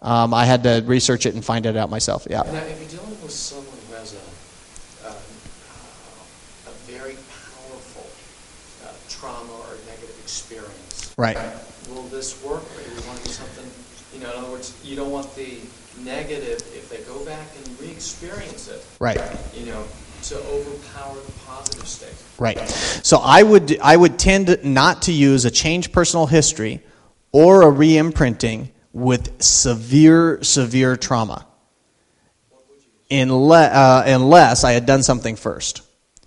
I had to research it and find it out myself. Yeah. Now, if you're dealing with someone who has a very powerful trauma or negative experience, right? Will this work, or do we want to do something? In other words, you don't want the negative if they go back and re-experience it, right? To overpower the positive state. Right. So I would tend not to use a changed personal history or a re-imprinting with severe trauma, unless I had done something first.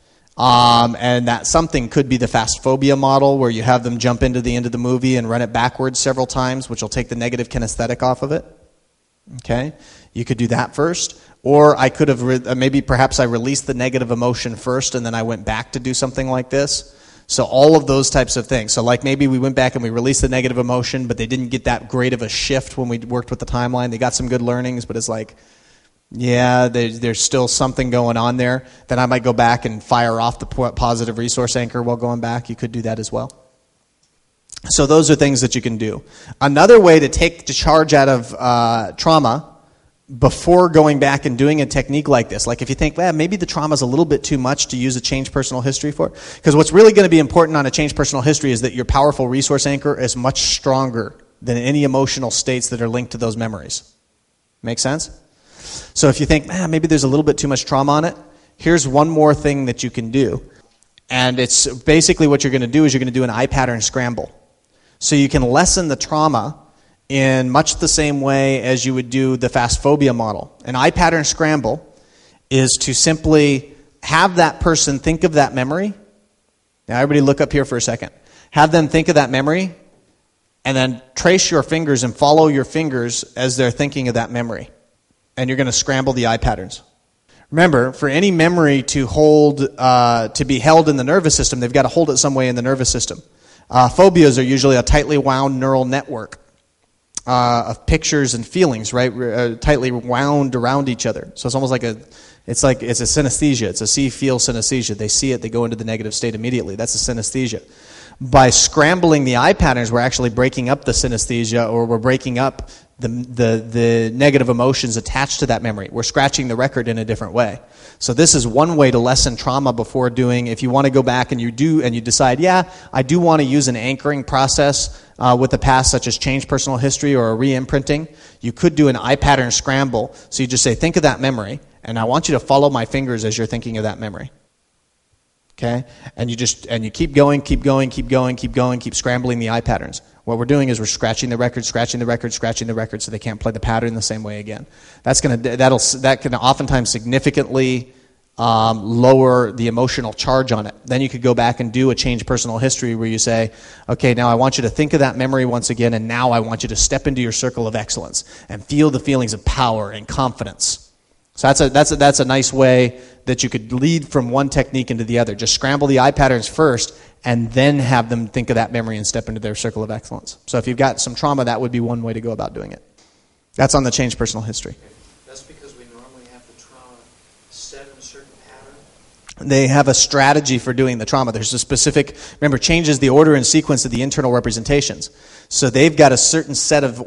And that something could be the fast phobia model, where you have them jump into the end of the movie and run it backwards several times, which will take the negative kinesthetic off of it. Okay? You could do that first. Or I could have, perhaps I released the negative emotion first and then I went back to do something like this. So all of those types of things. So like maybe we went back and we released the negative emotion, but they didn't get that great of a shift when we worked with the timeline. They got some good learnings, but it's like, yeah, there's still something going on there. Then I might go back and fire off the positive resource anchor while going back. You could do that as well. So those are things that you can do. Another way to take the charge out of trauma before going back and doing a technique like this, like if you think, well, maybe the trauma is a little bit too much to use a changed personal history for, because what's really going to be important on a changed personal history is that your powerful resource anchor is much stronger than any emotional states that are linked to those memories. Make sense? So if you think, maybe there's a little bit too much trauma on it, here's one more thing that you can do. And it's basically what you're going to do is you're going to do an I pattern scramble. So you can lessen the trauma in much the same way as you would do the fast phobia model. An I pattern scramble is to simply have that person think of that memory. Now everybody look up here for a second. Have them think of that memory and then trace your fingers and follow your fingers as they're thinking of that memory. And you're going to scramble the I patterns. Remember, for any memory to hold, to be held in the nervous system, they've got to hold it some way in the nervous system. Phobias are usually a tightly wound neural network of pictures and feelings, right? Tightly wound around each other. So it's almost like it's a synesthesia. It's a see-feel synesthesia. They see it, they go into the negative state immediately. That's a synesthesia. By scrambling the I patterns, we're actually breaking up the synesthesia, or we're breaking up the negative emotions attached to that memory. We're scratching the record in a different way. So this is one way to lessen trauma before doing, if you want to go back and you decide, I do want to use an anchoring process with the past, such as change personal history or a re-imprinting. You could do an I pattern scramble. So you just say, think of that memory, and I want you to follow my fingers as you're thinking of that memory. Okay? And you keep going, keep scrambling the I patterns. What we're doing is we're scratching the record, so they can't play the pattern the same way again. That can oftentimes significantly lower the emotional charge on it. Then you could go back and do a change personal history where you say, okay, now I want you to think of that memory once again, and now I want you to step into your circle of excellence and feel the feelings of power and confidence. So that's a nice way that you could lead from one technique into the other. Just scramble the I patterns first, and then have them think of that memory and step into their circle of excellence. So if you've got some trauma, that would be one way to go about doing it. That's on the change personal history. That's because we normally have the trauma set in a certain pattern? They have a strategy for doing the trauma. There's a specific, remember, changes the order and sequence of the internal representations. So they've got a certain set of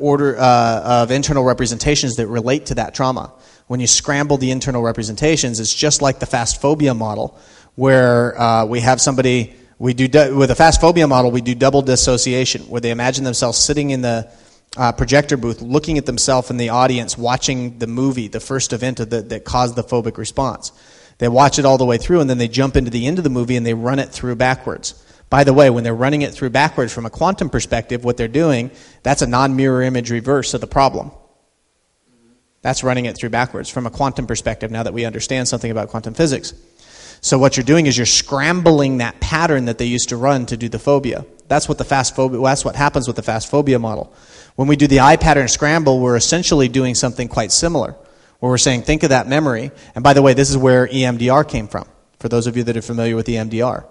of internal representations that relate to that trauma. When you scramble the internal representations, it's just like the fast phobia model, where we have somebody, with a fast phobia model, we do double dissociation, where they imagine themselves sitting in the projector booth, looking at themselves in the audience, watching the movie, the first event that caused the phobic response. They watch it all the way through, and then they jump into the end of the movie and they run it through backwards. By the way, when they're running it through backwards from a quantum perspective, what they're doing, that's a non-mirror image reverse of the problem. That's running it through backwards from a quantum perspective, now that we understand something about quantum physics. So what you're doing is you're scrambling that pattern that they used to run to do the phobia. That's what happens with the fast phobia model. When we do the I pattern scramble, we're essentially doing something quite similar, where we're saying, think of that memory. And by the way, this is where EMDR came from, for those of you that are familiar with EMDR.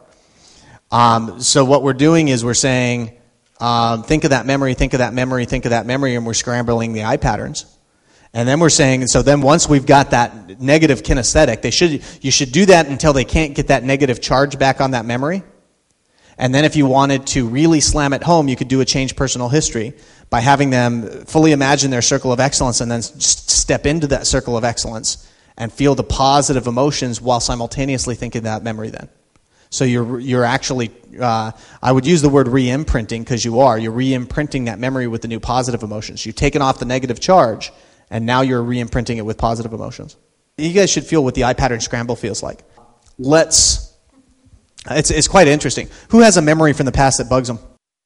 So what we're doing is we're saying, think of that memory, and we're scrambling the I patterns. And then we're saying, so then once we've got that negative kinesthetic, you should do that until they can't get that negative charge back on that memory. And then if you wanted to really slam it home, you could do a change personal history by having them fully imagine their circle of excellence and then just step into that circle of excellence and feel the positive emotions while simultaneously thinking that memory then. So you're actually, I would use the word re-imprinting because you're re-imprinting that memory with the new positive emotions. You've taken off the negative charge and now you're re-imprinting it with positive emotions. You guys should feel what the I-pattern scramble feels like. It's quite interesting. Who has a memory from the past that bugs them?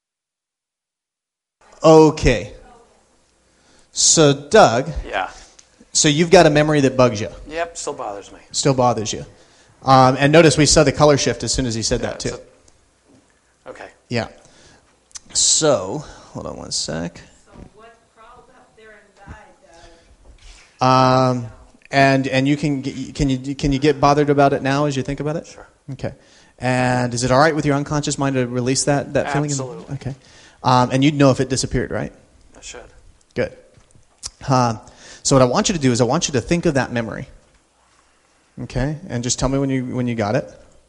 Okay. So Doug. Yeah. So you've got a memory that bugs you. Yep, still bothers me. Still bothers you. And notice we saw the color shift as soon as he said that too. Okay. Yeah. So, hold on one sec. So what crawled up there and died? And you can you get bothered about it now as you think about it? Sure. Okay. And is it all right with your unconscious mind to release that feeling? Absolutely. Okay. And you'd know if it disappeared, right? I should. Good. So what I want you to do is I want you to think of that memory. Okay? And just tell me when you got it.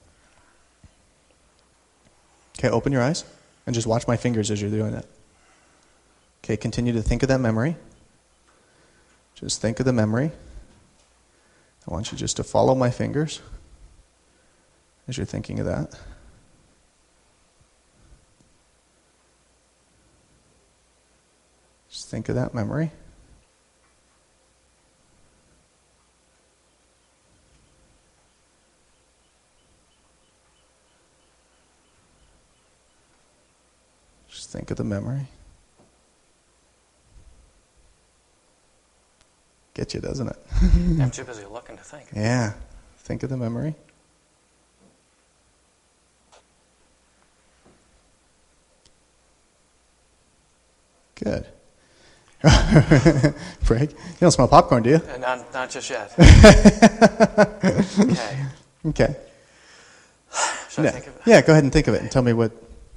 Okay, open your eyes and just watch my fingers as you're doing that. Okay, continue to think of that memory. Just think of the memory. I want you just to follow my fingers as you're thinking of that. Just think of that memory. Just think of the memory. Gets you, doesn't it? I'm too busy looking to think. Yeah. Think of the memory. Good. Frank, you don't smell popcorn, do you? Not just yet. Okay. Okay. Should I think of it? Yeah, go ahead and think of it and tell me what.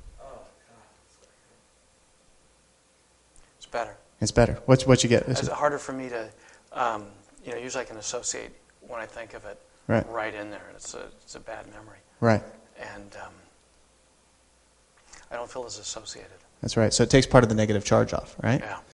It's better. It's better. What you get? It's harder for me to, usually I can associate when I think of it Right. in there. It's a bad memory. Right. And I don't feel as associated. That's right. So it takes part of the negative charge off, right? Yeah.